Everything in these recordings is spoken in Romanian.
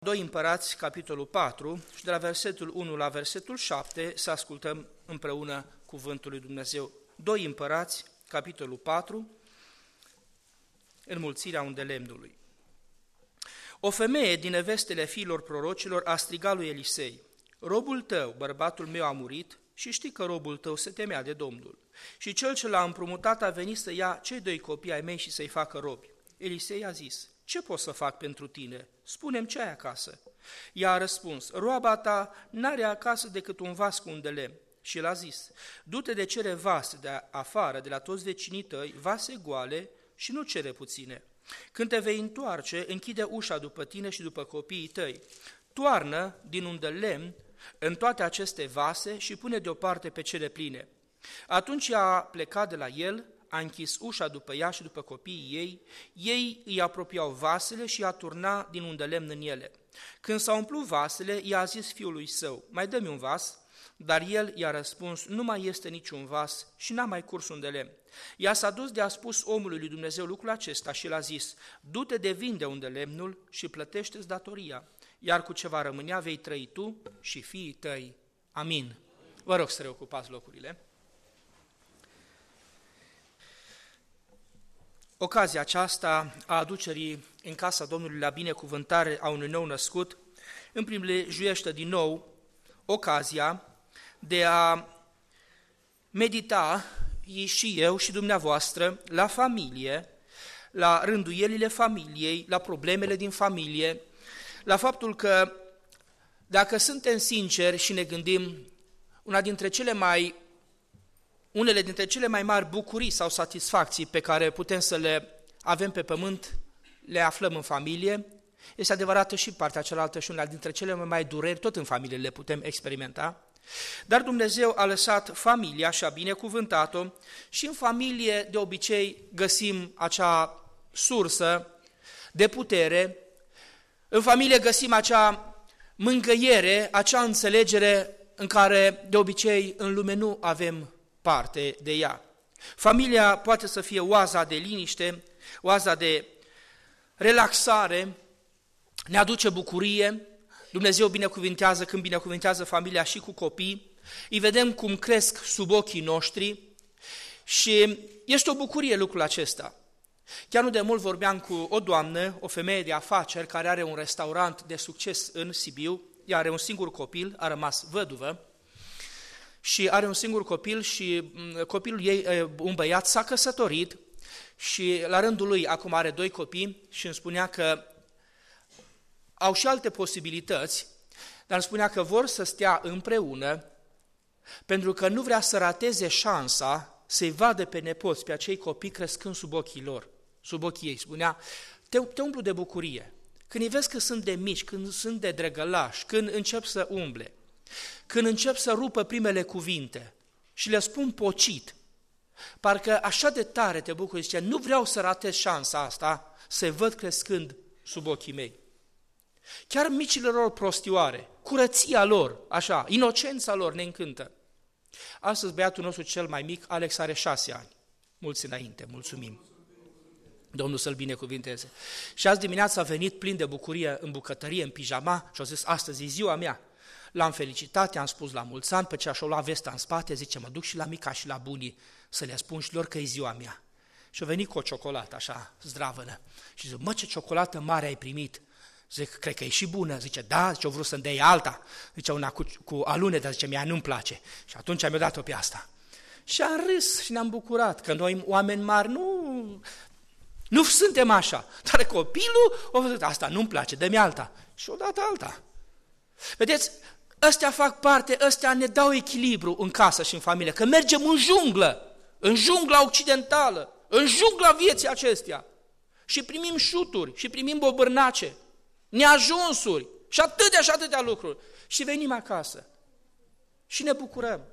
2 Împărați, capitolul 4, și de la versetul 1 la versetul 7 să ascultăm împreună cuvântul lui Dumnezeu. 2 Împărați, capitolul 4, înmulțirea undelemnului. O femeie din nevestele fiilor prorocilor a strigat lui Elisei: robul tău, bărbatul meu, a murit și știi că robul tău se temea de Domnul. Și cel ce l-a împrumutat a venit să ia cei 2 copii ai mei și să-i facă robi. Elisei a zis: ce pot să fac pentru tine? Spune-mi ce ai acasă. Ea a răspuns: roaba ta n-are acasă decât un vas cu un de lemn. Și el a zis: du-te de cere vase de afară, de la toți vecinii tăi, vase goale și nu cere puține. Când te vei întoarce, închide ușa după tine și după copiii tăi. Toarnă din un de lemn în toate aceste vase și pune deoparte pe cele pline. Atunci ea a plecat de la el, a închis ușa după ea și după copiii ei, ei îi apropiau vasele și a turna din un de lemn în ele. Când s-au umplut vasele, i-a zis fiului său: mai dă-mi un vas, dar el i-a răspuns: nu mai este niciun vas și n-a mai curs un de lemn. Ea s-a dus de a spus omului lui Dumnezeu lucrul acesta și l-a zis: du-te de vinde un de lemnul și plătește-ți datoria, iar cu ce va rămânea vei trăi tu și fiii tăi. Amin. Vă rog să reocupați locurile. Ocazia aceasta a aducerii în casa Domnului la binecuvântare a unui nou născut îmi privilegiuiește din nou ocazia de a medita și eu și dumneavoastră la familie, la rânduielile familiei, la problemele din familie, la faptul că dacă suntem sinceri și ne gândim, unele dintre cele mai mari bucurii sau satisfacții pe care putem să le avem pe pământ, le aflăm în familie. Este adevărată și partea cealaltă și una dintre cele mai mari dureri, tot în familie le putem experimenta. Dar Dumnezeu a lăsat familia și a binecuvântat-o și în familie de obicei găsim acea sursă de putere, în familie găsim acea mângâiere, acea înțelegere în care de obicei în lume nu avem parte de ea. Familia poate să fie oaza de liniște, oaza de relaxare, ne aduce bucurie. Dumnezeu binecuvintează când binecuvintează familia și cu copii, îi vedem cum cresc sub ochii noștri și este o bucurie lucrul acesta. Chiar nu de mult vorbeam cu o doamnă, o femeie de afaceri care are un restaurant de succes în Sibiu, ea are un singur copil, a rămas văduvă, și are un singur copil și copilul ei, un băiat, s-a căsătorit și la rândul lui acum are 2 copii și îmi spunea că au și alte posibilități, dar îmi spunea că vor să stea împreună pentru că nu vrea să rateze șansa să-i vadă pe nepoți, pe acei copii crescând sub ochii lor, sub ochii ei. Spunea: te umplu de bucurie când îi vezi că sunt de mici, când sunt de drăgălași, când încep să umble, când încep să rupă primele cuvinte și le spun pocit, parcă așa de tare te bucuri, zice: nu vreau să ratez șansa asta, să-i văd crescând sub ochii mei. Chiar micile lor prostioare, curăția lor, așa, inocența lor ne încântă. Astăzi băiatul nostru cel mai mic, Alex, are 6 ani. Mulți înainte, mulțumim. Domnul să-l binecuvinteze. Și azi dimineața a venit plin de bucurie în bucătărie, în pijama și a zis: astăzi e ziua mea. L-am felicitat, i-am spus la mulți ani, pe ce așa o lua vesta în spate, zice: mă duc și la mica și la bunii să le spun și lor că e ziua mea. Și a venit cu o ciocolată așa, zdravănă. Și zice: mă, ce ciocolată mare ai primit. Zic: cred că e și bună. Zice: da, zice, o vrut să-mi dea alta. Zice: una cu alune, dar zice, mie nu-mi place. Și atunci mi-a dat-o pe asta. Și am râs și ne-am bucurat, că noi, oameni mari, nu suntem așa. Dar copilul a văzut: asta nu-mi place, dă-mi alta. Și o dat alta. Vedeți, ăstea fac parte, ăstea ne dau echilibru în casă și în familie, că mergem în jungla occidentală, în jungla vieții acestea și primim șuturi, și primim bobârnace, neajunsuri și atâtea lucruri și venim acasă și ne bucurăm.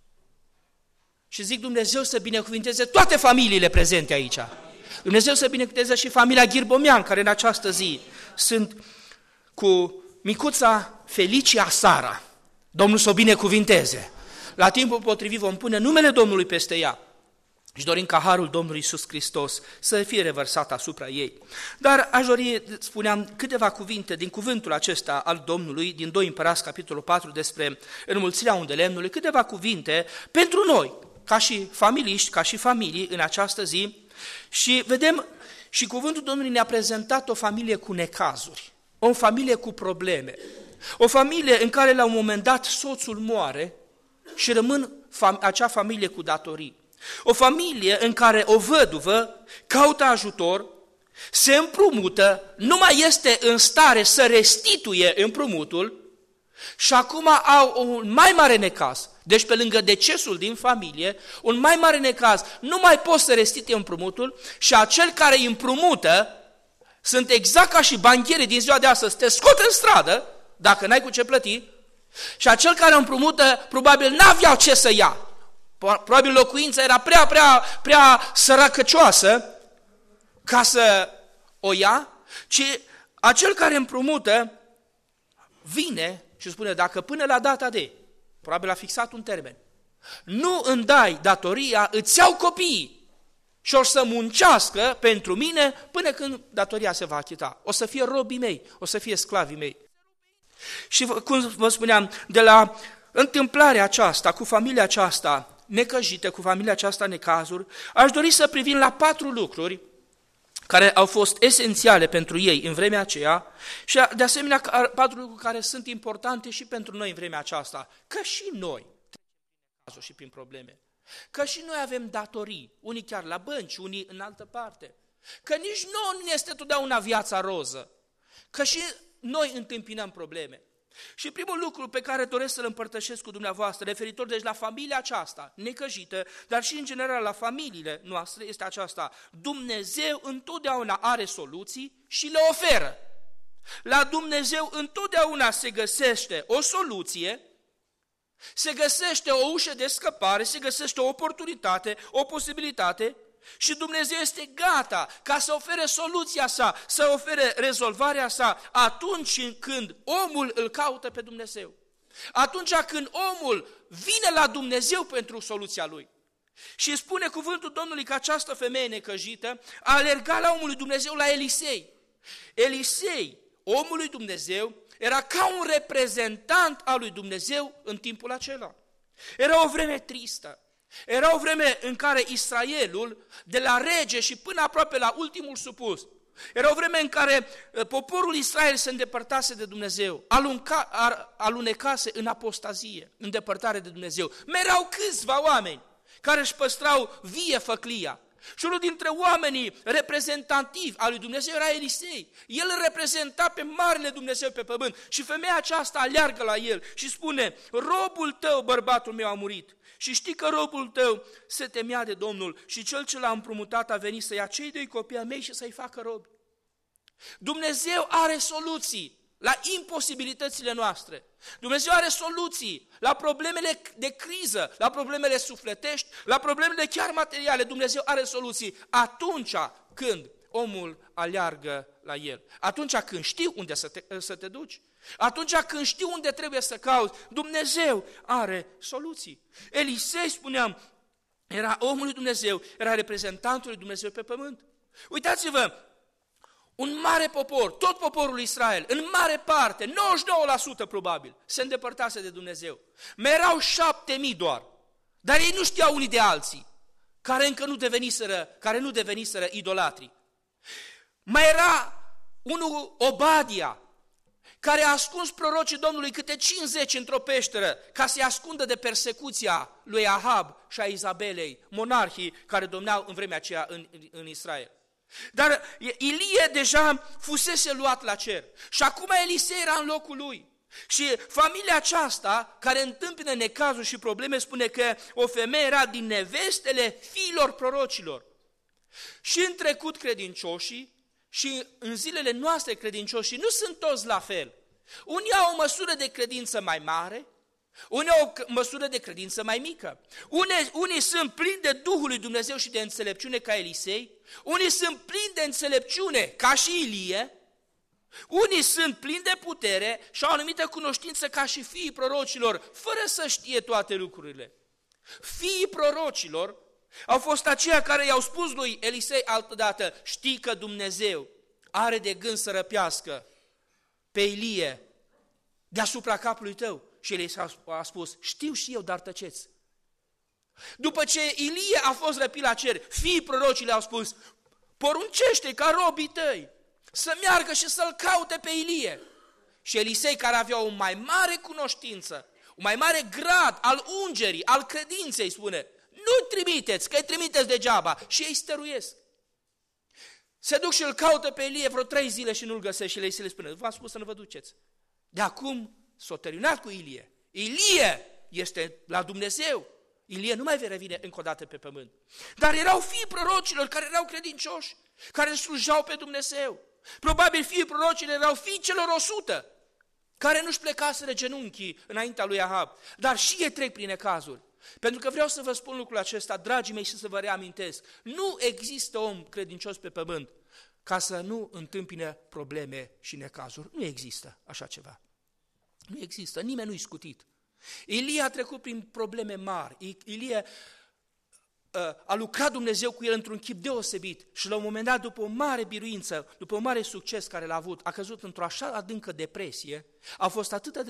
Și zic: Dumnezeu să binecuvinteze toate familiile prezente aici. Dumnezeu să binecuvinteze și familia Ghirbomean, care în această zi sunt cu micuța Felicia Sara. Domnul să o binecuvinteze. La timpul potrivit vom pune numele Domnului peste ea. și dorim ca harul Domnului Iisus Hristos să fie revărsat asupra ei. Dar aș dori, spuneam, câteva cuvinte din cuvântul acesta al Domnului, din 2 Împărați, capitolul 4, despre înmulțirea undelemnului, câteva cuvinte pentru noi, ca și familiști, ca și familii în această zi. Și vedem, și cuvântul Domnului ne-a prezentat o familie cu necazuri, o familie cu probleme, o familie în care la un moment dat soțul moare și rămân acea familie cu datorii. O familie în care o văduvă caută ajutor, se împrumută, nu mai este în stare să restituie împrumutul și acum au un mai mare necaz. Deci pe lângă decesul din familie, un mai mare necaz, nu mai pot să restituie împrumutul și acel care îi împrumută sunt exact ca și bancherii din ziua de astăzi, te scot în stradă dacă n-ai cu ce plăti și acel care împrumută probabil n-aveau ce să ia. Probabil locuința era prea săracăcioasă ca să o ia, ci acel care împrumută vine și spune, dacă până la data de, probabil a fixat un termen, nu îmi dai datoria, îți iau copiii și o să muncească pentru mine până când datoria se va achita. O să fie robii mei, o să fie sclavii mei. Și cum vă spuneam, de la întâmplarea aceasta, cu familia aceasta necăjită, cu familia aceasta necazuri, aș dori să privim la 4 lucruri care au fost esențiale pentru ei în vremea aceea și de asemenea 4 lucruri care sunt importante și pentru noi în vremea aceasta, că și noi trecem și prin probleme, că și noi avem datorii, unii chiar la bănci, unii în altă parte, că nici nouă nu este totdeauna viața roză, că și noi întâmpinăm probleme. Și primul lucru pe care doresc să-l împărtășesc cu dumneavoastră, referitor deci la familia aceasta necăjită, dar și în general la familiile noastre, este aceasta: Dumnezeu întotdeauna are soluții și le oferă. La Dumnezeu întotdeauna se găsește o soluție, se găsește o ușă de scăpare, se găsește o oportunitate, o posibilitate și Dumnezeu este gata ca să ofere soluția sa, să ofere rezolvarea sa atunci când omul îl caută pe Dumnezeu. Atunci când omul vine la Dumnezeu pentru soluția lui. Și spune cuvântul Domnului că această femeie necăjită a alergat la omul lui Dumnezeu, la Elisei. Elisei, omul lui Dumnezeu, era ca un reprezentant al lui Dumnezeu în timpul acela. Era o vreme tristă. Era o vreme în care Israelul, de la rege și până aproape la ultimul supus, era o vreme în care poporul Israel se îndepărtase de Dumnezeu, alunecase în apostazie, în depărtare de Dumnezeu. Merau câțiva oameni care își păstrau vie făclia. Și unul dintre oamenii reprezentativi al lui Dumnezeu era Elisei. El îl reprezenta pe marele Dumnezeu pe pământ și femeia aceasta aleargă la el și spune: robul tău, bărbatul meu, a murit. Și știi că robul tău se temea de Domnul și cel ce l-a împrumutat a venit să ia cei 2 copii ai mei și să-i facă robi. Dumnezeu are soluții la imposibilitățile noastre. Dumnezeu are soluții la problemele de criză, la problemele sufletești, la problemele chiar materiale. Dumnezeu are soluții atunci când omul aleargă la el. Atunci când știi unde să te duci. Atunci când știi unde trebuie să cauți, Dumnezeu are soluții. Elisei, spuneam, era omul lui Dumnezeu, era reprezentantul lui Dumnezeu pe pământ. Uitați-vă, un mare popor, tot poporul Israel, în mare parte, 99% probabil, se îndepărtase de Dumnezeu. Mai erau 7.000 doar, dar ei nu știau unii de alții, care încă nu deveniseră idolatri. Mai era unul, Obadia, care a ascuns prorocii Domnului câte 50 într-o peșteră ca să-i ascundă de persecuția lui Ahab și a Izabelei, monarhii care domneau în vremea aceea în Israel. Dar Ilie deja fusese luat la cer și acum Elisei era în locul lui. Și familia aceasta, care întâmpină necazuri și probleme, spune că o femeie era din nevestele fiilor prorocilor. Și în trecut credincioșii și în zilele noastre credincioșii nu sunt toți la fel. Unii au o măsură de credință mai mare, unii au o măsură de credință mai mică. Unii sunt plini de Duhul lui Dumnezeu și de înțelepciune ca Elisei, unii sunt plini de înțelepciune ca și Ilie, unii sunt plini de putere și au o anumită cunoștință ca și fiii prorocilor, fără să știe toate lucrurile. Fiii prorocilor Au fost aceia care i-au spus lui Elisei altădată, știi că Dumnezeu are de gând să răpească pe Ilie deasupra capului tău. Și Elisei a spus, știu și eu, dar tăceți. După ce Ilie a fost răpit la cer, fiii prorocii le-au spus, poruncește ca robii tăi să meargă și să-l caute pe Ilie. Și Elisei, care avea o mai mare cunoștință, un mai mare grad al ungerii, al credinței, spune, nu-i trimiteți, că îi trimiteți degeaba. Și ei stăruiesc. Se duc și îl caută pe Ilie vreo 3 zile și nu-l găsesc și Elisei le spune, v-am spus să nu vă duceți. De acum s-a terminat cu Ilie. Ilie este la Dumnezeu. Ilie nu mai revine încă o dată pe pământ. Dar erau fiii prorocilor care erau credincioși, care slujau pe Dumnezeu. Probabil fiii prorocilor erau fiii celor 100, care nu-și plecaseră genunchii înaintea lui Ahab. Dar și ei trec prin necazuri. Pentru că vreau să vă spun lucrul acesta, dragii mei, și să vă reamintesc. Nu există om credincios pe pământ ca să nu întâmpine probleme și necazuri. Nu există așa ceva. Nu există, nimeni nu-i scutit. Ilie a trecut prin probleme mari. Ilie a lucrat Dumnezeu cu el într-un chip deosebit și la un moment dat, după o mare biruință, după un mare succes care l-a avut, a căzut într-o așa adâncă depresie, a fost atât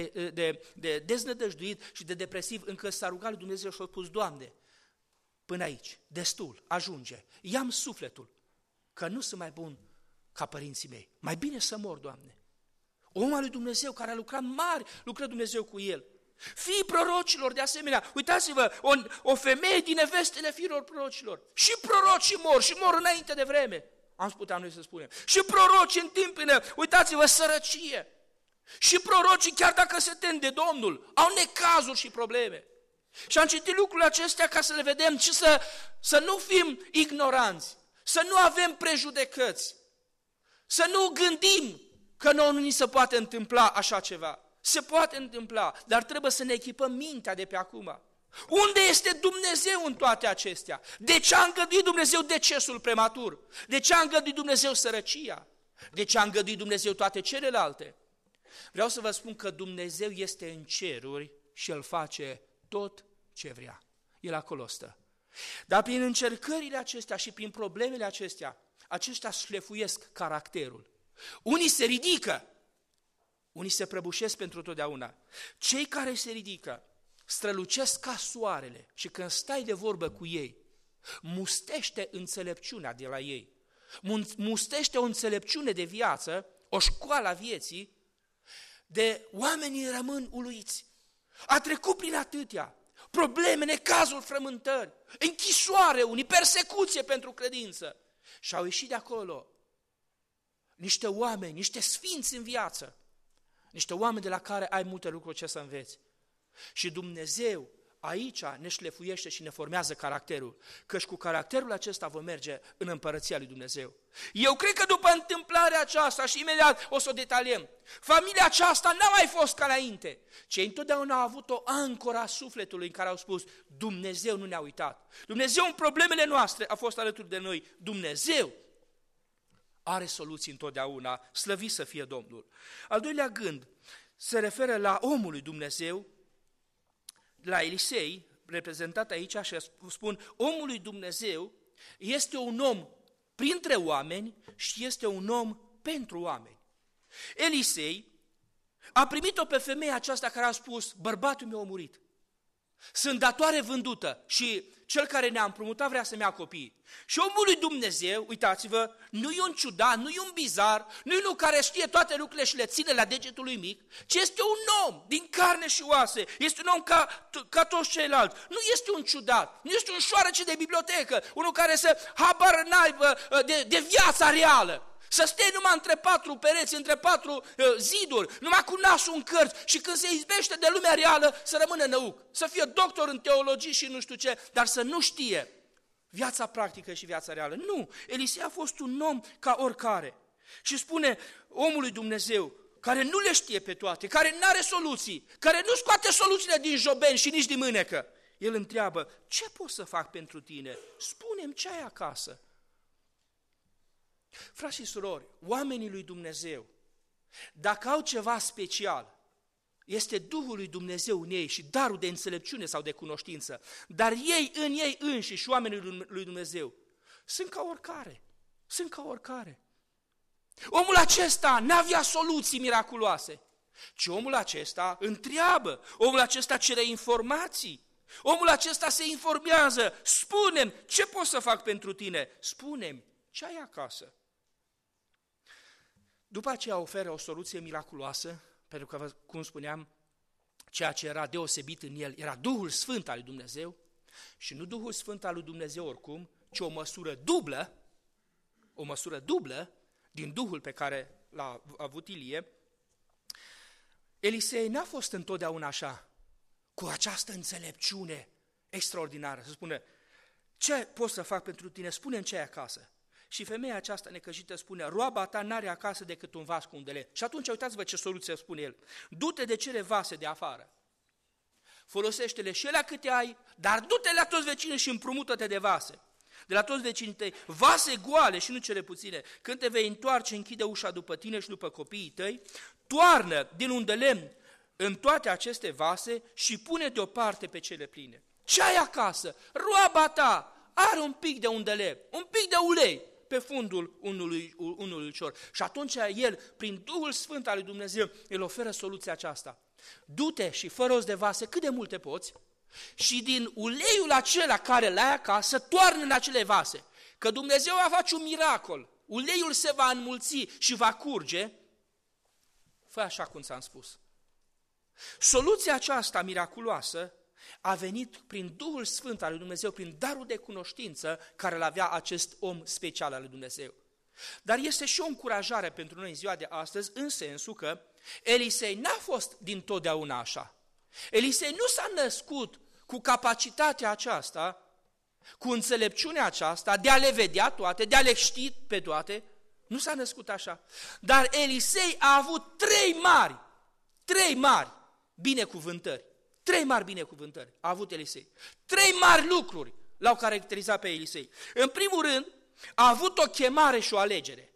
de deznădăjduit și de depresiv încât s-a rugat lui Dumnezeu și a spus, Doamne, până aici, destul, ajunge, ia-mi sufletul, că nu sunt mai bun ca părinții mei, mai bine să mor, Doamne. Omul lui Dumnezeu care a lucrat mari, lucră Dumnezeu cu el. Fiii prorocilor, de asemenea, uitați-vă, o femeie din nevestele fiilor prorocilor. Și prorocii mor și mor înainte de vreme, am putea noi să spunem. Și prorocii întâmpină, uitați-vă, sărăcie. Și prorocii, chiar dacă se tem de Domnul, au necazuri și probleme. Și am citit lucrurile acestea ca să le vedem și să nu fim ignoranți, să nu avem prejudecăți, să nu gândim că nouă nu ni se poate întâmpla așa ceva. Se poate întâmpla, dar trebuie să ne echipăm mintea de pe acum. Unde este Dumnezeu în toate acestea? De ce a îngăduit Dumnezeu decesul prematur? De ce a îngăduit Dumnezeu sărăcia? De ce a îngăduit Dumnezeu toate celelalte? Vreau să vă spun că Dumnezeu este în ceruri și El face tot ce vrea. El acolo stă. Dar prin încercările acestea și prin problemele acestea, aceștia șlefuiesc caracterul. Unii se ridică, unii se prăbușesc pentru totdeauna. Cei care se ridică strălucesc ca soarele și când stai de vorbă cu ei, mustește înțelepciunea de la ei, mustește o înțelepciune de viață, o școală a vieții, de oamenii rămân uluiți. A trecut prin atâtea probleme, necazuri, frământări, închisoare unii, persecuție pentru credință și au ieșit de acolo niște oameni, niște sfinți în viață, niște oameni de la care ai multe lucruri ce să înveți. Și Dumnezeu aici ne șlefuiește și ne formează caracterul, căci cu caracterul acesta vom merge în împărăția lui Dumnezeu. Eu cred că după întâmplarea aceasta, și imediat o să o detaliem, familia aceasta n-a mai fost ca înainte. Cei întotdeauna au avut o ancoră a sufletului în care au spus, Dumnezeu nu ne-a uitat. Dumnezeu în problemele noastre a fost alături de noi. Dumnezeu are soluții întotdeauna, slăvit să fie Domnul. Al doilea gând se referă la omul lui Dumnezeu, la Elisei, reprezentat aici, și spun, omul lui Dumnezeu este un om printre oameni și este un om pentru oameni. Elisei a primit-o pe femeia aceasta care a spus, bărbatul meu a murit, sunt datoare vândută și cel care ne-a împrumutat vrea să-mi ia copiii. Și omul lui Dumnezeu, uitați-vă, nu e un ciudat, nu e un bizar, nu e unul care știe toate lucrurile și le ține la degetul lui mic, ci este un om din carne și oase, este un om ca toți ceilalți. Nu este un ciudat, nu este un șoarece de bibliotecă, unul care să habar n-aibă de viața reală. Să stea numai între 4 pereți, între 4 ziduri, numai cu nasul în cărți și când se izbește de lumea reală să rămână năuc, să fie doctor în teologie și nu știu ce, dar să nu știe viața practică și viața reală. Nu, Elisei a fost un om ca oricare. Și spune omul lui Dumnezeu, care nu le știe pe toate, care nu are soluții, care nu scoate soluțiile din jobeni și nici din mânecă. El întreabă, ce pot să fac pentru tine? Spune-mi ce ai acasă. Frați și surori, oamenii lui Dumnezeu, dacă au ceva special, Este Duhul lui Dumnezeu în ei și darul de înțelepciune sau de cunoștință. Dar ei în ei înșiși, oamenii lui Dumnezeu, sunt ca oricare. Sunt ca oricare. Omul acesta n-avea soluții miraculoase, ci omul acesta întreabă, omul acesta cere informații, omul acesta se informează, spune-mi ce pot să fac pentru tine, spune-mi ce ai acasă. După aceea oferă o soluție miraculoasă, pentru că, cum spuneam, ceea ce era deosebit în el era Duhul Sfânt al lui Dumnezeu și nu Duhul Sfânt al lui Dumnezeu oricum, ci o măsură dublă din Duhul pe care l-a avut Ilie. Elisei n-a fost întotdeauna așa, cu această înțelepciune extraordinară, să spună, ce pot să fac pentru tine, spune-mi ce ai acasă. Și femeia aceasta necăjită spune, roaba ta n-are acasă decât un vas cu un de lemn. Și atunci uitați-vă ce soluție spune el, du-te de cele vase de afară, folosește-le și ele câte ai, dar du-te la toți vecinii și împrumută-te de vase. De la toți vecinii tăi, vase goale și nu cele puține. Când te vei întoarce, închide ușa după tine și după copiii tăi, toarnă din un de lemn în toate aceste vase și pune deoparte pe cele pline. Ce ai acasă? Roaba ta are un pic de un de lemn, un pic de ulei pe fundul unui ulcior. Și atunci el, prin Duhul Sfânt al lui Dumnezeu, îl oferă soluția aceasta. Du-te și fă rost de vase cât de multe poți, și din uleiul acela care l-ai acasă, toarnă în acele vase, că Dumnezeu va face un miracol, uleiul se va înmulți și va curge, fă așa cum ți-am spus. Soluția aceasta miraculoasă a venit prin Duhul Sfânt al lui Dumnezeu, prin darul de cunoștință care îl avea acest om special al lui Dumnezeu. Dar este și o încurajare pentru noi în ziua de astăzi, în sensul că Elisei n-a fost dintotdeauna așa. Elisei nu s-a născut cu capacitatea aceasta, cu înțelepciunea aceasta, de a le vedea toate, de a le ști pe toate. Nu s-a născut așa. Dar Elisei a avut trei mari binecuvântări. 3 mari binecuvântări a avut Elisei. 3 mari lucruri l-au caracterizat pe Elisei. În primul rând, a avut o chemare și o alegere.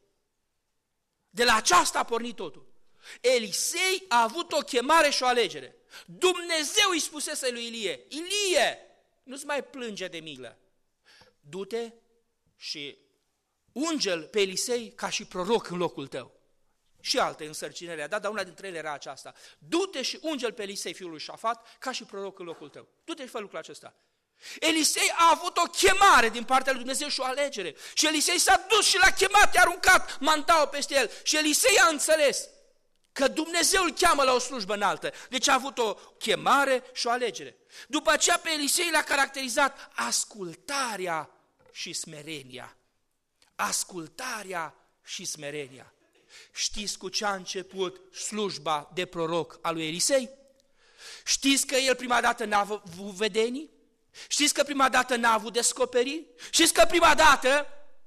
De la aceasta a pornit totul. Elisei a avut o chemare și o alegere. Dumnezeu îi spusese lui Ilie, Ilie, nu-ți mai plânge de milă. Du-te și unge-l pe Elisei ca și proroc în locul tău. Și alte însărcinări a dat, dar una dintre ele era aceasta. Du-te și unge-l pe Elisei, fiul lui Șafat, ca și proroc în locul tău. Du-te și fă lucrul acesta. Elisei a avut o chemare din partea lui Dumnezeu și o alegere. Și Elisei s-a dus și l-a chemat, i-a aruncat mantaul peste el. Și Elisei a înțeles că Dumnezeu îl cheamă la o slujbă înaltă. Deci a avut o chemare și o alegere. După aceea pe Elisei l-a caracterizat ascultarea și smerenia. Ascultarea și smerenia. Știți cu ce a început slujba de proroc a lui Elisei? Știți că el prima dată n-a avut vedenii? Știți că prima dată n-a avut descoperiri? Știți că prima dată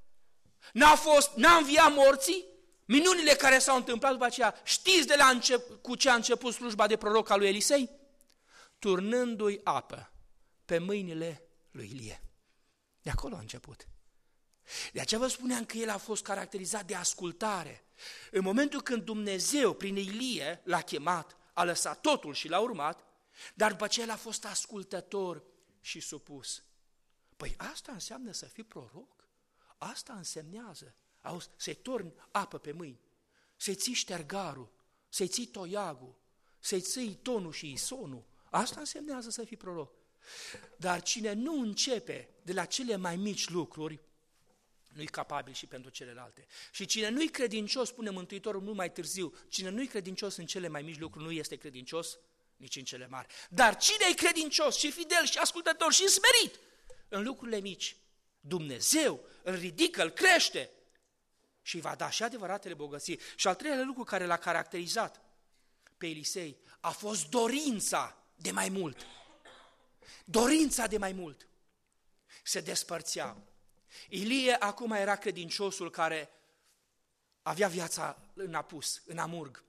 n-a înviat morții? Minunile care s-au întâmplat după aceea, știți cu ce a început slujba de proroc a lui Elisei? Turnându-i apă pe mâinile lui Ilie. De acolo a început. De aceea vă spuneam că el a fost caracterizat de ascultare. În momentul când Dumnezeu, prin Ilie, l-a chemat, a lăsat totul și l-a urmat, dar după aceea el a fost ascultător și supus. Păi asta înseamnă să fii proroc? Asta însemnează. Auzi, să-i torni apă pe mâini, să-i ții ștergarul, să-i ții toiagul, să-i ții tonul și isonul. Asta însemnează să fii proroc. Dar cine nu începe de la cele mai mici lucruri, nu-i capabil și pentru celelalte. Și cine nu-i credincios, spune Mântuitorul nu mai târziu, cine nu-i credincios în cele mai mici lucruri, nu este credincios nici în cele mari. Dar cine-i credincios și fidel și ascultător și smerit în lucrurile mici, Dumnezeu îl ridică, îl crește și îi va da și adevăratele bogății. Și al treilea lucru care l-a caracterizat pe Elisei a fost dorința de mai mult. Dorința de mai mult. Se despărțeau. Ilie acum era credinciosul care avea viața în apus, în amurg.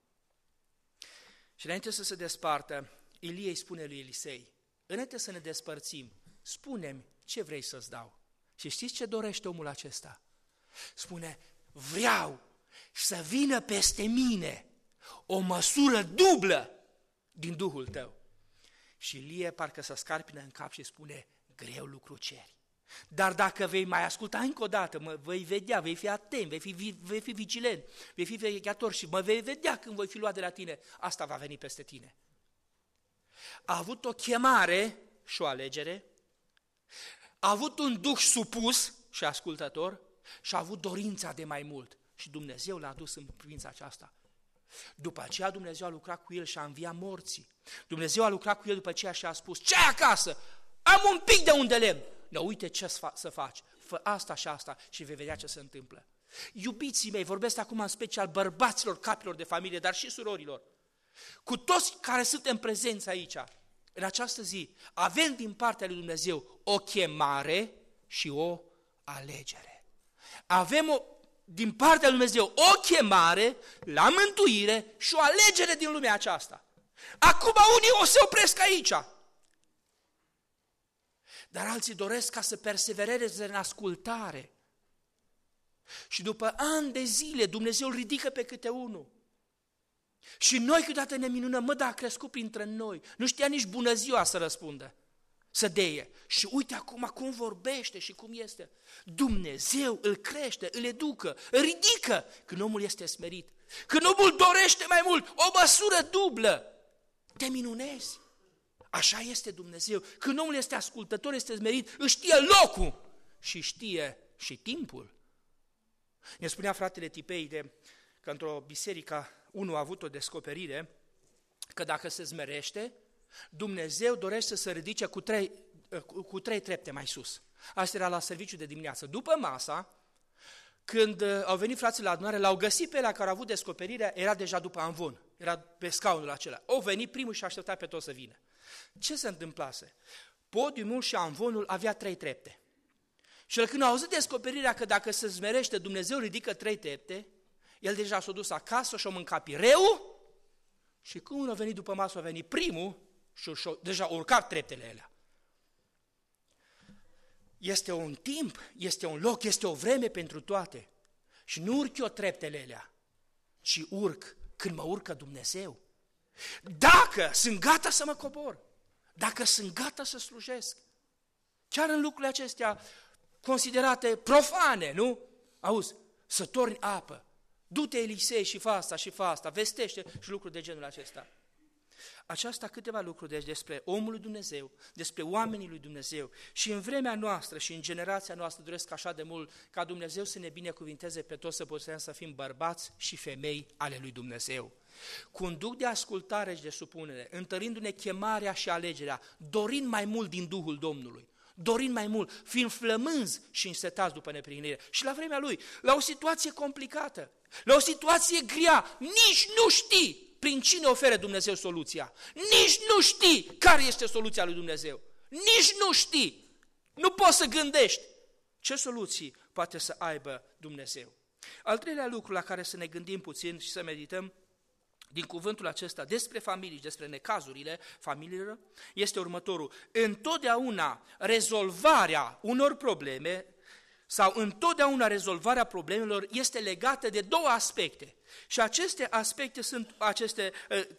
Și înainte să se despartă, Ilie îi spune lui Elisei, înainte să ne despărțim, spune-mi ce vrei să-ți dau. Și știți ce dorește omul acesta? Spune, vreau să vină peste mine o măsură dublă din Duhul tău. Și Ilie parcă să scarpină în cap și spune, greu lucru ceri. Dar dacă vei mai asculta încă o dată, vei vedea, vei fi atent, vei fi vigilent, vei fi vegheator și mă vei vedea când voi fi luat de la tine, asta va veni peste tine. A avut o chemare și o alegere, a avut un duh supus și ascultător și a avut dorința de mai mult. Și Dumnezeu l-a dus în privința aceasta. După aceea Dumnezeu a lucrat cu el și a înviat morții. Dumnezeu a lucrat cu el după aceea și a spus, ce ai acasă? Am un pic de un de lemn. Nu, uite ce să faci, fă asta și asta și vei vedea ce se întâmplă. Iubiții mei, vorbesc acum în special bărbaților, capilor de familie, dar și surorilor. Cu toți care suntem prezenți aici, în această zi, avem din partea lui Dumnezeu o chemare și o alegere. Avem din partea lui Dumnezeu o chemare la mântuire și o alegere din lumea aceasta. Acum unii o se opresc aici, dar alții doresc ca să persevereze în ascultare. Și după ani de zile Dumnezeu îl ridică pe câte unul. Și noi câteodată ne minunăm, dar a crescut printre noi, nu știa nici bună ziua să răspundă, să deie. Și uite acum cum vorbește și cum este. Dumnezeu îl crește, îl educă, îl ridică când omul este smerit. Când omul dorește mai mult, o măsură dublă, te minunezi. Așa este Dumnezeu. Când omul este ascultător, este smerit, își știe locul și știe și timpul. Ne spunea fratele Tipei că într-o biserică unul a avut o descoperire că dacă se smerește, Dumnezeu dorește să se ridice cu trei trepte mai sus. Asta era la serviciu de dimineață. După masa, când au venit frații la adunare, l-au găsit pe ăla care a avut descoperirea, era deja după amvon, era pe scaunul acela. Au venit primul și aștepta pe toți să vină. Ce se întâmplase? Podiumul și amvonul avea 3 trepte. Și el când a auzit descoperirea că dacă se smerește, Dumnezeu ridică 3 trepte, el deja s-a dus acasă și a mâncat pireu și când a venit după masă, a venit primul și deja a urcat treptele alea. Este un timp, este un loc, este o vreme pentru toate. Și nu urc eu treptele alea, ci urc când mă urcă Dumnezeu. Dacă sunt gata să mă cobor, dacă sunt gata să slujesc, chiar în lucrurile acestea considerate profane, nu? Auzi, să torni apă, du-te Elisei și fă asta, vestește și lucruri de genul acesta. Aceasta câteva lucruri deci despre omul lui Dumnezeu, despre oamenii lui Dumnezeu și în vremea noastră și în generația noastră doresc așa de mult ca Dumnezeu să ne binecuvinteze pe toți să putem să fim bărbați și femei ale lui Dumnezeu. Cu un duc de ascultare și de supunere, întărindu-ne chemarea și alegerea, dorind mai mult din Duhul Domnului, dorind mai mult, fiind flămânzi și însetați după neprinire. Și la vremea lui, la o situație complicată, la o situație grea, nici nu știi prin cine oferă Dumnezeu soluția, nici nu știi care este soluția lui Dumnezeu, nici nu știi, nu poți să gândești ce soluții poate să aibă Dumnezeu. Al treilea lucru la care să ne gândim puțin și să medităm din cuvântul acesta despre familii, despre necazurile familiilor, este următorul. Întotdeauna rezolvarea unor probleme sau întotdeauna rezolvarea problemelor este legată de 2 aspecte. Și aceste aspecte sunt aceste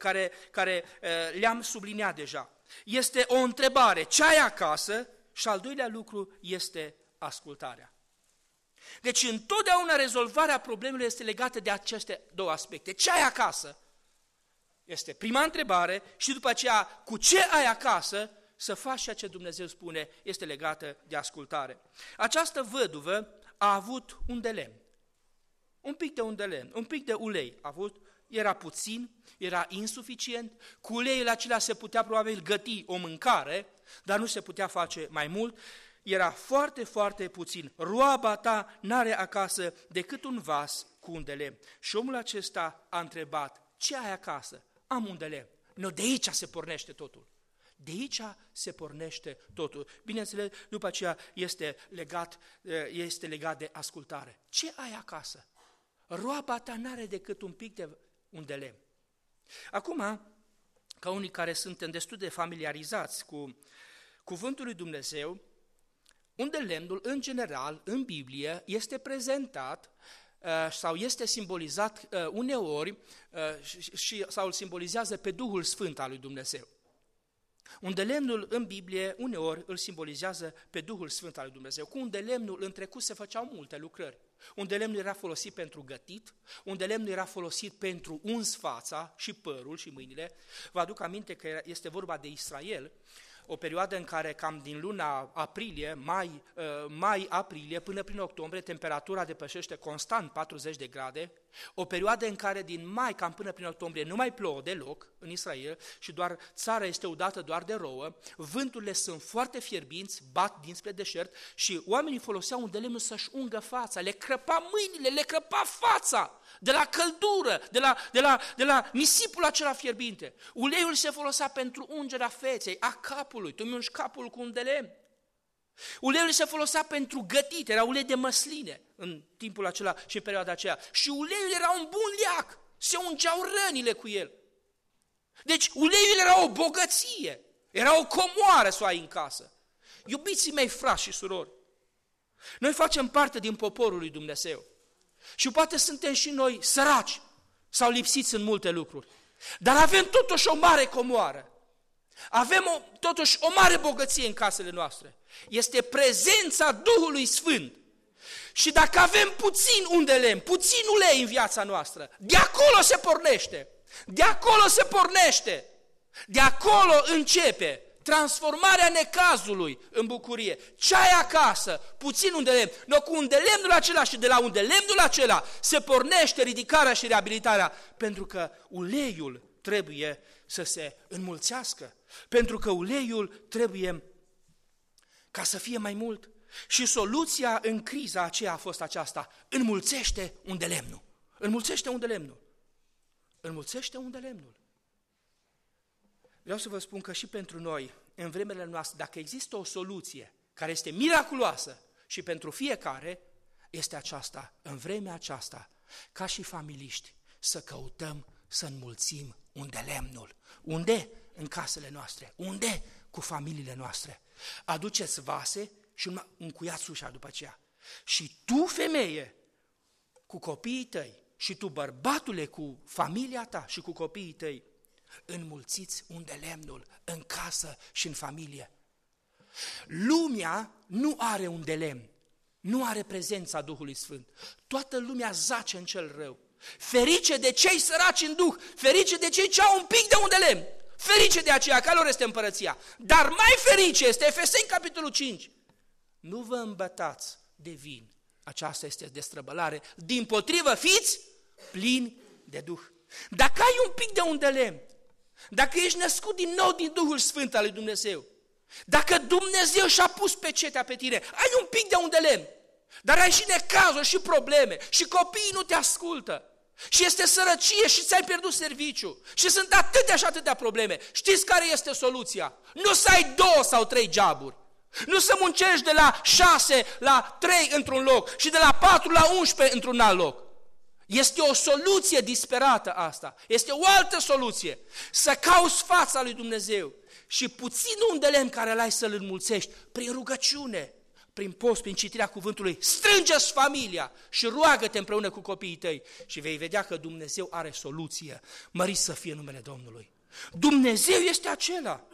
care le-am subliniat deja. Este o întrebare, ce ai acasă? Și al doilea lucru este ascultarea. Deci întotdeauna rezolvarea problemelor este legată de aceste 2 aspecte. Ce ai acasă? Este prima întrebare și după aceea, cu ce ai acasă, să faci ceea ce Dumnezeu spune, este legată de ascultare. Această văduvă a avut un de lemn, un pic de un de lemn, un pic de ulei a avut, era puțin, era insuficient, cu uleiul acela se putea probabil găti o mâncare, dar nu se putea face mai mult, era foarte, foarte puțin. Roaba ta n-are acasă decât un vas cu un de lemn. Și omul acesta a întrebat, ce ai acasă? Am un de lemn. Nu, de aici se pornește totul. De aici se pornește totul. Bineînțeles, după aceea este legat de ascultare. Ce ai acasă? Roaba ta n-are decât un pic de un de lemn. Acum, ca unii care suntem destul de familiarizați cu cuvântul lui Dumnezeu, un de lemnul, în general, în Biblie, este prezentat sau este simbolizat uneori sau îl simbolizează pe Duhul Sfânt al lui Dumnezeu. Undelemnul în Biblie uneori îl simbolizează pe Duhul Sfânt al lui Dumnezeu. Cu undelemnul în trecut se făceau multe lucrări. Undelemnul era folosit pentru gătit, undelemnul era folosit pentru uns fața și părul și mâinile. Vă aduc aminte că este vorba de Israel, o perioadă în care cam din luna aprilie, mai-aprilie, până prin octombrie, temperatura depășește constant 40 de grade, o perioadă în care din mai cam până prin octombrie nu mai plouă deloc în Israel și doar țara este udată doar de rouă, vânturile sunt foarte fierbinți, bat dinspre deșert și oamenii foloseau undelemnul să-și ungă fața, le crăpa mâinile, le crăpa fața de la căldură, de la nisipul acela fierbinte. Uleiul se folosea pentru ungerea feței, a capului, tu mi-ungi capul cu un de lemn. Uleiul se folosea pentru gătit, era ulei de măsline în timpul acela și în perioada aceea. Și uleiul era un bun leac, se ungeau rănile cu el. Deci uleiul era o bogăție, era o comoară să o ai în casă. Iubiții mei, frați și surori, noi facem parte din poporul lui Dumnezeu. Și poate suntem și noi săraci sau lipsiți în multe lucruri, dar avem totuși o mare comoară, avem totuși o mare bogăție în casele noastre. Este prezența Duhului Sfânt. Și dacă avem puțin undelemn, puțin ulei în viața noastră, de acolo se pornește, de acolo se pornește, de acolo începe transformarea necazului în bucurie. Ce ai acasă? Puțin undelemn. No, cu undelemnul acela și de la undelemnul acela se pornește ridicarea și reabilitarea, pentru că uleiul trebuie să se înmulțească, pentru că uleiul trebuie ca să fie mai mult. Și soluția în criza aceea a fost aceasta: înmulțește undelemnul. Înmulțește undelemnul. Înmulțește undelemnul. Vreau să vă spun că și pentru noi, în vremele noastre, dacă există o soluție care este miraculoasă și pentru fiecare, este aceasta, în vremea aceasta, ca și familiști, să căutăm să înmulțim undelemnul. Unde? În casele noastre. Unde? Cu familiile noastre. Aduceți vase și încuiați ușa după aceea. Și tu, femeie, cu copiii tăi, și tu, bărbatule, cu familia ta și cu copiii tăi, înmulțiți undelemnul în casă și în familie. Lumea nu are undelemn, nu are prezența Duhului Sfânt. Toată lumea zace în cel rău. Ferice de cei săraci în Duh, ferice de cei ce au un pic de undelemn, ferice de aceea, că lor este împărăția. Dar mai ferice este Efeseni, capitolul 5. Nu vă îmbătați de vin, aceasta este destrăbălare, dimpotrivă fiți plini de Duh. Dacă ai un pic de undelemn, dacă ești născut din nou din Duhul Sfânt al lui Dumnezeu, dacă Dumnezeu și-a pus pecetea pe tine, ai un pic de undelemn, dar ai și necazuri și probleme și copiii nu te ascultă și este sărăcie și ți-ai pierdut serviciu și sunt atâtea și atâtea probleme. Știți care este soluția? Nu să ai 2 sau 3 joburi, nu să muncești de la 6 la 3 într-un loc și de la 4 la 11 într-un alt loc. Este o soluție disperată asta, este o altă soluție, să cauți fața lui Dumnezeu și puțin undelemn care l-ai să-l înmulțești prin rugăciune, prin post, prin citirea cuvântului. Strânge-ți familia și roagă-te împreună cu copiii tăi și vei vedea că Dumnezeu are soluție. Mărit să fie numele Domnului. Dumnezeu este acela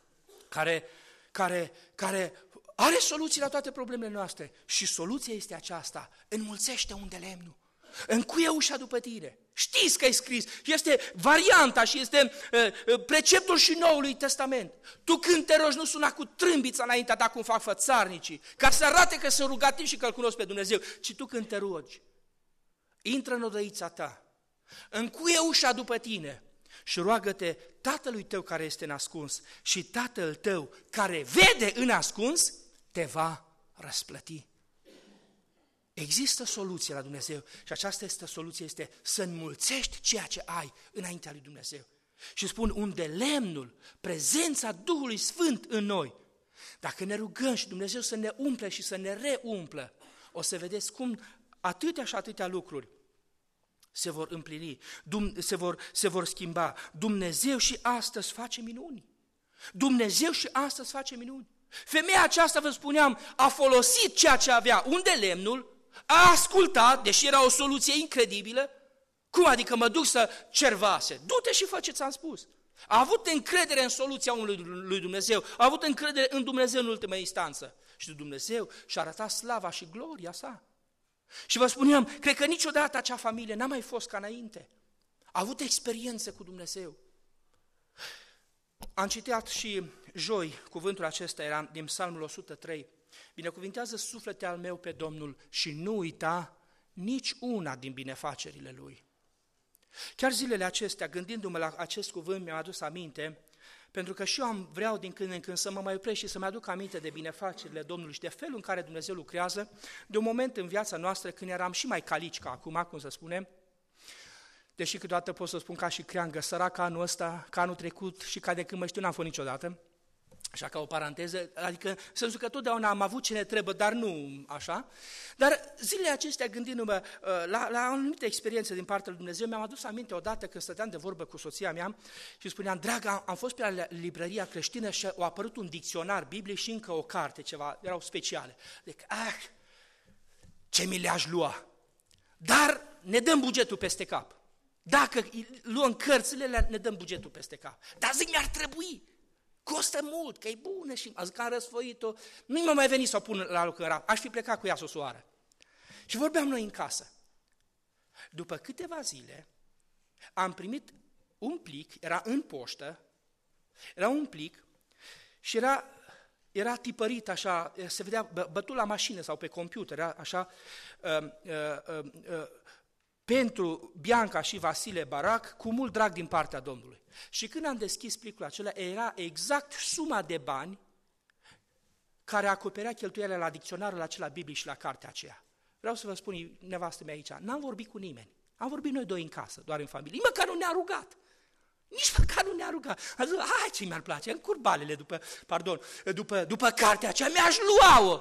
care are soluții la toate problemele noastre și soluția este aceasta: înmulțește undelemnul. Încuie ușa după tine. Știți că e scris, este varianta și este preceptul și Noului Testament. Tu când te rogi, nu suna cu trâmbița înaintea ta cum fac fățarnicii, ca să arate că sunt rugativ și că îl cunosc pe Dumnezeu, ci tu când te rogi, intră în odăița ta, încuie ușa după tine și roagă-te Tatălui tău care este în ascuns și Tatăl tău care vede în ascuns te va răsplăti. Există soluție la Dumnezeu și această soluție este să înmulțești ceea ce ai înaintea lui Dumnezeu. Și spun, undelemnul, prezența Duhului Sfânt în noi, dacă ne rugăm și Dumnezeu să ne umple și să ne reumplă, o să vedeți cum atâtea și atâtea lucruri se vor împlini, se vor schimba. Dumnezeu și astăzi face minuni. Dumnezeu și astăzi face minuni. Femeia aceasta, vă spuneam, a folosit ceea ce avea, undelemnul, a ascultat, deși era o soluție incredibilă. Cum adică mă duc să cer vase? Du-te și fă ce ți-am spus. A avut încredere în soluția lui Dumnezeu, a avut încredere în Dumnezeu în ultimă instanță. Și Dumnezeu și-a arătat slava și gloria sa. Și vă spuneam, cred că niciodată acea familie n-a mai fost ca înainte. A avut experiențe cu Dumnezeu. Am citit și joi, cuvântul acesta era din Psalmul 103. Binecuvintează suflete al meu pe Domnul și nu uita nici una din binefacerile Lui. Chiar zilele acestea, gândindu-mă la acest cuvânt, mi-am adus aminte, pentru că și eu vreau din când în când să mă mai opresc și să-mi aduc aminte de binefacerile Domnului și de felul în care Dumnezeu lucrează, de un moment în viața noastră când eram și mai calici ca acum, cum să spunem, deși câteodată pot să spun ca și creangă, sărac anul ăsta, ca anul trecut și ca de când mă știu, n-am fost niciodată, așa ca o paranteză, adică în sensul că totdeauna am avut ce ne trebuie, dar nu așa. Dar zilele acestea, gândindu-mă la anumite experiențe din partea lui Dumnezeu, mi-am adus aminte odată când stăteam de vorbă cu soția mea și spuneam, dragă, am fost pe la librăria creștină și a apărut un dicționar biblic și încă o carte, ceva, erau speciale. Deci, ce mi le-aș lua? Dar ne dăm bugetul peste cap. Dacă luăm cărțile, ne dăm bugetul peste cap. Dar zic, mi-ar trebui. Costă mult, că e bună și azi că am răsfoit-o, nu mi-a mai venit să o pun la loc în rap, aș fi plecat cu ea să o soară. Și vorbeam noi în casă. După câteva zile am primit un plic, era în poștă, era un plic și era tipărit așa, se vedea bătut la mașină sau pe computer, era așa, pentru Bianca și Vasile Barac, cu mult drag din partea Domnului. Și când am deschis plicul acela, era exact suma de bani care acoperea cheltuielile la dicționarul acela biblic și la cartea aceea. Vreau să vă spun, nevastă mea aici, n-am vorbit cu nimeni. Am vorbit noi doi în casă, doar în familie. Nici măcar nu ne-a rugat. Nici măcar nu ne-a rugat. Am zis, hai ce mi-ar place, în curbalele după cartea aceea, mi-aș lua-o.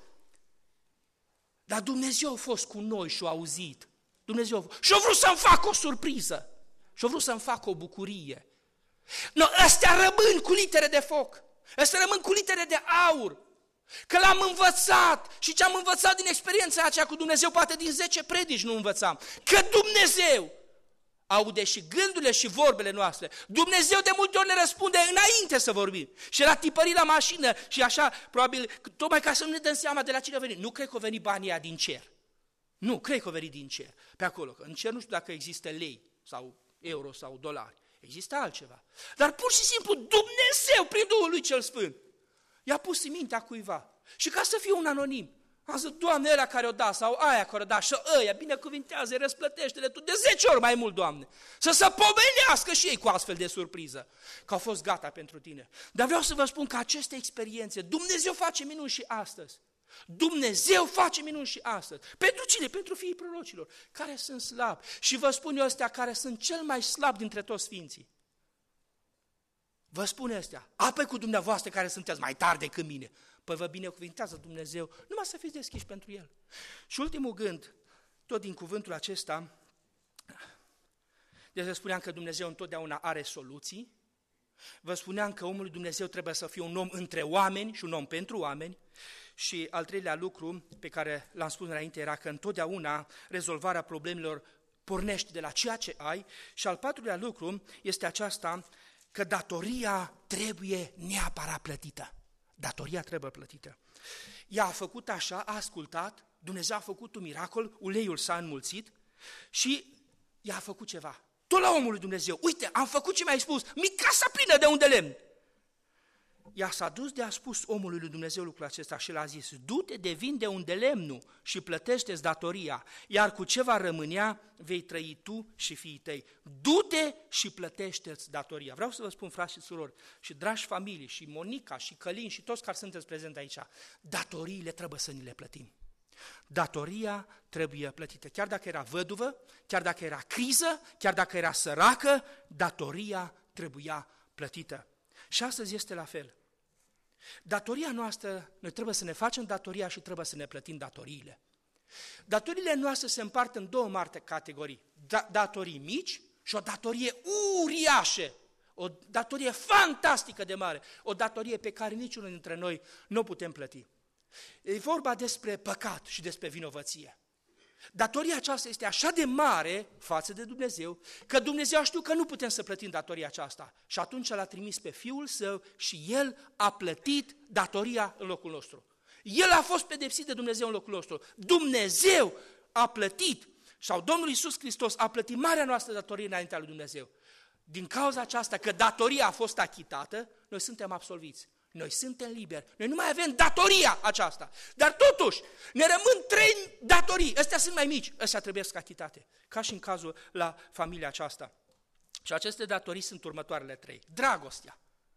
Dar Dumnezeu a fost cu noi și a auzit. Dumnezeu și-a vrut să-mi fac o surpriză. Și-a vrut să-mi fac o bucurie. No, astea rămân cu litere de foc. Astea rămân cu litere de aur. Că l-am învățat și ce am învățat din experiența aceea cu Dumnezeu, poate din 10 predici nu învățam. Că Dumnezeu aude și gândurile și vorbele noastre. Dumnezeu de multe ori ne răspunde înainte să vorbim. Și era tipărit la mașină și așa, probabil, tocmai ca să nu ne dăm seama de la cine a venit. Nu cred că a venit banii ăia din cer. Nu, cred că a venit din cer. Pe acolo, că în cer nu știu dacă există lei sau euro sau dolari. Există altceva. Dar pur și simplu Dumnezeu, prin Duhul lui cel Sfânt, i-a pus în mintea cuiva. Și ca să fie un anonim, am zis, Doamne, ăla care o da sau aia care o da și ăia, binecuvintează-i, răsplătește-le tu de 10 ori mai mult, Doamne. Să se pomenească și ei cu astfel de surpriză, că au fost gata pentru tine. Dar vreau să vă spun că aceste experiențe, Dumnezeu face minuni și astăzi. Dumnezeu face minuni și astăzi. Pentru cine? Pentru fiii prorocilor, care sunt slabi. Și vă spun eu ăstea care sunt cel mai slabi dintre toți sfinții. Vă spun ăstea, apoi cu dumneavoastră care sunteți mai tari decât mine. Păi vă binecuvintează Dumnezeu, numai să fiți deschiși pentru El. Și ultimul gând, tot din cuvântul acesta, deci vă spuneam că Dumnezeu întotdeauna are soluții. Vă spuneam că omul lui Dumnezeu trebuie să fie un om între oameni și un om pentru oameni. Și al treilea lucru pe care l-am spus înainte era că întotdeauna rezolvarea problemelor pornește de la ceea ce ai. Și al patrulea lucru este aceasta, că datoria trebuie neapărat plătită. Datoria trebuie plătită. Ea a făcut așa, a ascultat, Dumnezeu a făcut un miracol, uleiul s-a înmulțit și ea a făcut ceva. Tot la omul lui Dumnezeu, uite, am făcut ce mi-ai spus, casa plină de un de lemn. Ea s-a dus de a spus omului lui Dumnezeu lucrul acesta și l-a zis, du-te de vin de unde lemnul și plătește-ți datoria, iar cu ce va rămânea vei trăi tu și fiii tăi. Du-te și plătește-ți datoria. Vreau să vă spun, frați și surori, și dragi familii, și Monica, și Călin, și toți care sunteți prezenți aici, datoriile trebuie să ni le plătim. Datoria trebuie plătită. Chiar dacă era văduvă, chiar dacă era criză, chiar dacă era săracă, datoria trebuia plătită. Și astăzi este la fel. Datoria noastră, noi trebuie să ne facem datoria și trebuie să ne plătim datoriile. Datoriile noastre se împart în două mari categorii. Datorii mici și o datorie uriașă, o datorie fantastică de mare, o datorie pe care niciunul dintre noi nu o putem plăti. E vorba despre păcat și despre vinovăție. Datoria aceasta este așa de mare față de Dumnezeu, că Dumnezeu a știut că nu putem să plătim datoria aceasta. Și atunci l-a trimis pe Fiul Său și El a plătit datoria în locul nostru. El a fost pedepsit de Dumnezeu în locul nostru. Dumnezeu a plătit, sau Domnul Iisus Hristos a plătit marea noastră datorie înaintea lui Dumnezeu. Din cauza aceasta, că datoria a fost achitată, noi suntem absolviți. Noi suntem liberi, noi nu mai avem datoria aceasta, dar totuși ne rămân 3 datorii, astea sunt mai mici, astea trebuie să achitate, ca și în cazul la familia aceasta. Și aceste datorii sunt următoarele 3. Dragostea.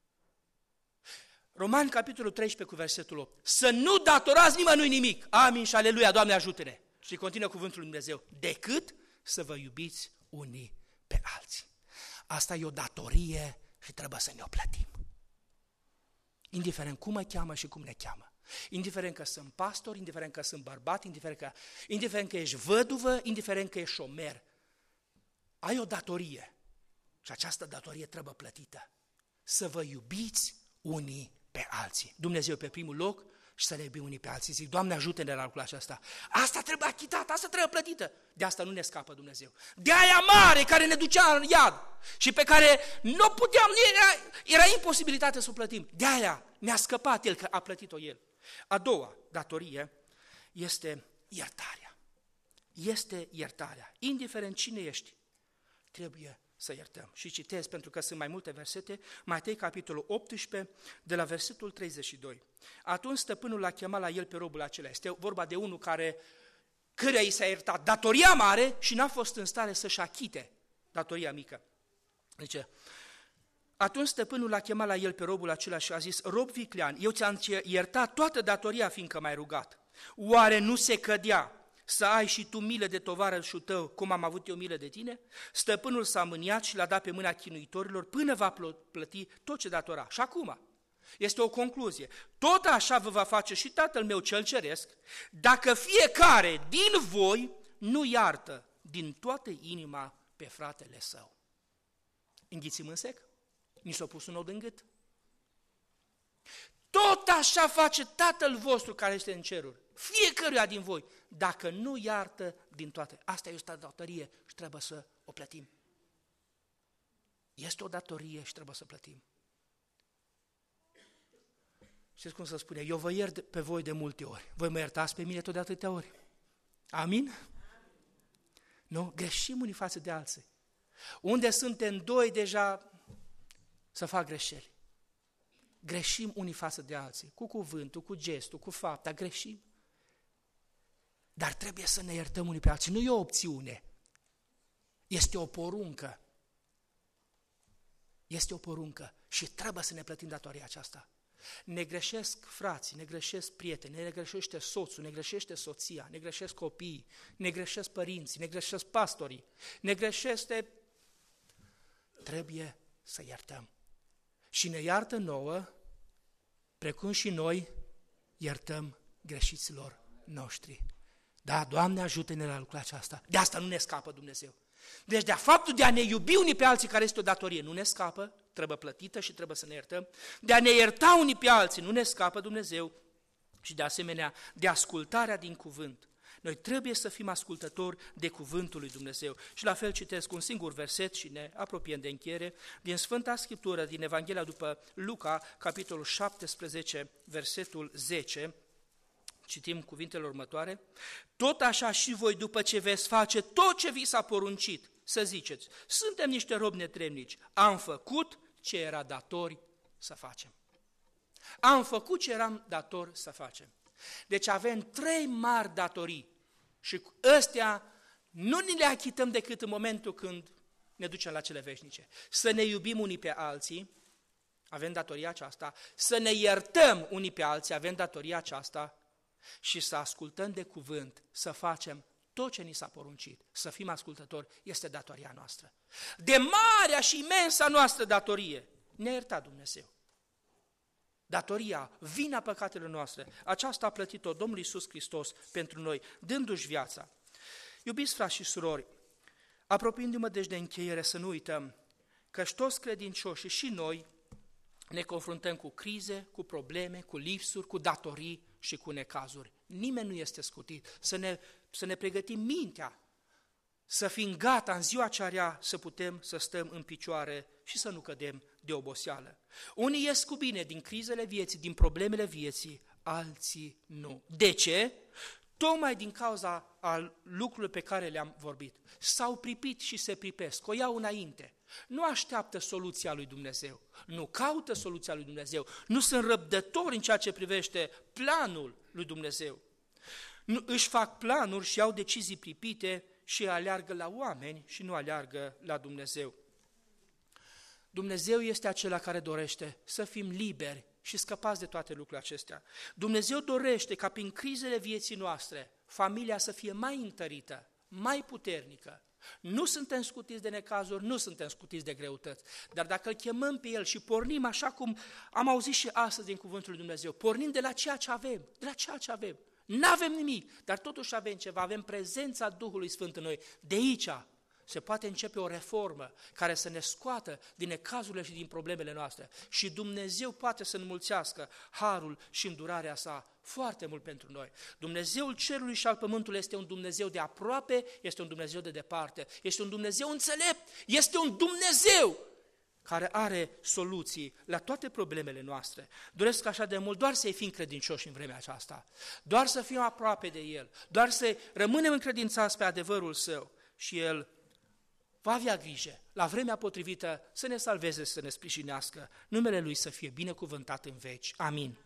Romani, capitolul 13, cu versetul 8. Să nu datorați nimănui nimic, amin și aleluia, Doamne ajută-ne. Și continuă cuvântul lui Dumnezeu, decât să vă iubiți unii pe alții. Asta e o datorie și trebuie să ne-o plătim. Indiferent cum mă cheamă și cum ne cheamă. Indiferent că sunt pastor, indiferent că sunt bărbat, indiferent că ești văduvă, indiferent că ești șomer. Ai o datorie și această datorie trebuie plătită. Să vă iubiți unii pe alții. Dumnezeu pe primul loc și să ne iubim unii pe alții. Zic, Doamne, ajută-ne la lucrul acesta. Asta trebuie achitată, asta trebuie plătită. De asta nu ne scapă Dumnezeu. De aia mare care ne ducea în iad și pe care nu puteam, era imposibilitate să o plătim. De aia ne-a scăpat El, că a plătit-o El. A doua datorie este iertarea. Este iertarea. Indiferent cine ești, trebuie să iertăm. Și citesc, pentru că sunt mai multe versete, Matei, capitolul 18, de la versetul 32. Atunci stăpânul l-a chemat la el pe robul acela. Este vorba de unul căreia i s-a iertat datoria mare și n-a fost în stare să-și achite datoria mică. Zice, atunci stăpânul l-a chemat la el pe robul acela și a zis, rob viclean, eu ți-am iertat toată datoria, fiindcă m-ai rugat. Oare nu se cădea să ai și tu milă de tovarășul tău, cum am avut eu milă de tine? Stăpânul s-a mâniat și l-a dat pe mâna chinuitorilor până va plăti tot ce datora. Și acum este o concluzie. Tot așa vă va face și Tatăl meu cel ceresc, dacă fiecare din voi nu iartă din toată inima pe fratele său. Înghițim în sec? Ni s-a pus un nod în gât? Tot așa face Tatăl vostru care este în ceruri, fiecăruia din voi, dacă nu iartă din toate. Asta este o datorie și trebuie să o plătim. Este o datorie și trebuie să plătim. Știți cum se spune? Eu vă iert pe voi de multe ori. Voi mă iertați pe mine tot de atâtea ori. Amin? Nu? Greșim unii față de alții. Unde suntem doi deja să fac greșeli. Greșim unii față de alții, cu cuvântul, cu gestul, cu fapta, greșim. Dar trebuie să ne iertăm unii pe alții. Nu e o opțiune, este o poruncă. Este o poruncă și trebuie să ne plătim datoria aceasta. Ne greșesc frații, ne greșesc prieteni, ne greșește soțul, ne greșește soția, ne greșesc copiii, ne greșesc părinții, ne greșesc pastorii, ne greșește... Trebuie să iertăm. Și ne iartă nouă, precum și noi iertăm greșiților noștri. Da, Doamne, ajută-ne la lucrul aceasta. De asta nu ne scapă Dumnezeu. Deci de faptul de a ne iubi unii pe alții, care este o datorie, nu ne scapă, trebuie plătită și trebuie să ne iertăm. De a ne ierta unii pe alții, nu ne scapă Dumnezeu. Și de asemenea, de ascultarea din cuvânt. Noi trebuie să fim ascultători de cuvântul lui Dumnezeu. Și la fel citesc un singur verset și ne apropiem de încheiere din Sfânta Scriptură, din Evanghelia după Luca, capitolul 17, versetul 10. Citim cuvintele următoare. Tot așa și voi, după ce veți face tot ce vi s-a poruncit, să ziceți, suntem niște robi netrebnici, am făcut ce era datori să facem. Am făcut ce eram datori să facem. Deci avem 3 mari datorii și ăstea nu ni le achităm decât în momentul când ne ducem la cele veșnice. Să ne iubim unii pe alții, avem datoria aceasta, să ne iertăm unii pe alții, avem datoria aceasta și să ascultăm de cuvânt, să facem tot ce ni s-a poruncit, să fim ascultători, este datoria noastră. De marea și imensa noastră datorie ne-a iertat Dumnezeu. Datoria, vina păcatelor noastre, aceasta a plătit-o Domnul Iisus Hristos pentru noi, dându-și viața. Iubiți frați și surori, apropiindu-mă deci de încheiere, să nu uităm că toți credincioșii și noi ne confruntăm cu crize, cu probleme, cu lipsuri, cu datorii și cu necazuri. Nimeni nu este scutit. Să ne să ne pregătim mintea, să fim gata în ziua cea rea să putem să stăm în picioare și să nu cădem de oboseală. Unii ies cu bine din crizele vieții, din problemele vieții, alții nu. De ce? Tocmai din cauza al lucrurilor pe care le-am vorbit. S-au pripit și se pripesc, o iau înainte. Nu așteaptă soluția lui Dumnezeu, nu caută soluția lui Dumnezeu, nu sunt răbdători în ceea ce privește planul lui Dumnezeu. Nu, își fac planuri și iau decizii pripite și aleargă la oameni și nu aleargă la Dumnezeu. Dumnezeu este acela care dorește să fim liberi și scăpați de toate lucrurile acestea. Dumnezeu dorește ca prin crizele vieții noastre familia să fie mai întărită, mai puternică. Nu suntem scutiți de necazuri, nu suntem scutiți de greutăți, dar dacă îl chemăm pe El și pornim așa cum am auzit și astăzi din Cuvântul lui Dumnezeu, pornim de la ceea ce avem, n-avem nimic, dar totuși avem ceva, avem prezența Duhului Sfânt în noi, de aici se poate începe o reformă care să ne scoată din necazurile și din problemele noastre și Dumnezeu poate să înmulțească harul și îndurarea sa foarte mult pentru noi. Dumnezeul cerului și al pământului este un Dumnezeu de aproape, este un Dumnezeu de departe, este un Dumnezeu înțelept, este un Dumnezeu care are soluții la toate problemele noastre. Doresc așa de mult doar să-i fim credincioși în vremea aceasta, doar să fim aproape de El, doar să rămânem încredințați pe adevărul Său și El va avea grijă, la vremea potrivită, să ne salveze, să ne sprijinească. Numele Lui să fie binecuvântat în veci. Amin.